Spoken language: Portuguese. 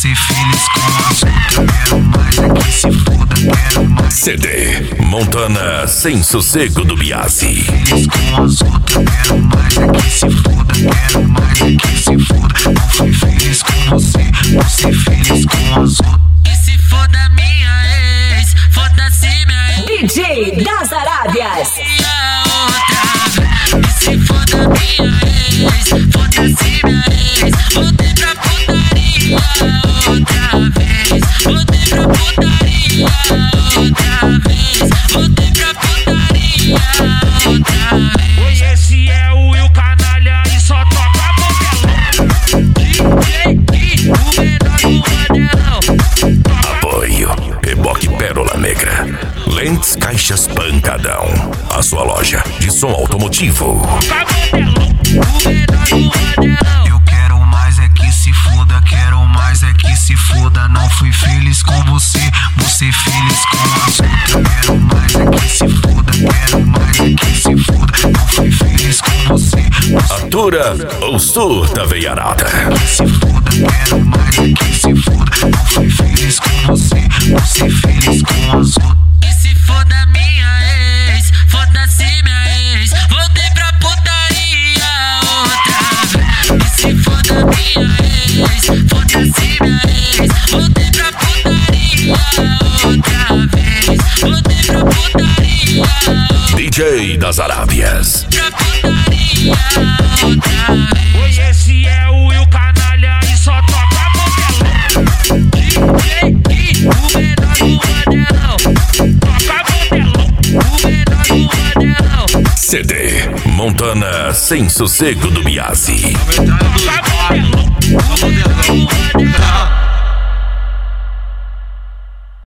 ser feliz com as outras. Eu quero mais é que se foda, quero mais. CD Montana Sem Sossego do Biasi. Feliz com as outras, eu quero mais é que se foda, quero mais é que se foda. Não fui feliz com você, você feliz com as outras. Que se foda minha ex, foda-se minha ex. DJ das Arábias. E a outra, que se foda minha ex, foda-se minha ex. Voltei pra putaria outra vez. Voltei pra putaria outra vez. Voltei pra putaria outra vez. Hoje esse é o Will Canalha e só toca modelão. DJ Gui, o menor do modelão. Apoio Reboque Pérola Negra. Lentes Caixas Pancadão. A sua loja de som automotivo. Toca modelão. O menor do modelão. Eu quero mais é que se foda, quero mais é que se foda. Não fui feliz com você, você feliz com as outras. Eu quero mais é que se foda, quero mais é que se foda. Não fui feliz com você, você Atura ou surta veiarada. que se foda, quero mais é que se foda. Não fui feliz com você, você feliz com as outras. Que se foda minha ex, foda-se minha ex. Voltei pra putaria outra vez. Que se foda minha ex, foda-se minha ex. Voltei pra putaria outra vez. Voltei pra putaria DJ das Arábias. pra putaria outra vez. Hoje esse é o Will Canalha e só toca modelão. DJ Gui, o menor do modelão. Toca modelão. O menor do modelão. CD Montana Sem Sossego do Biasi. Toca modelão.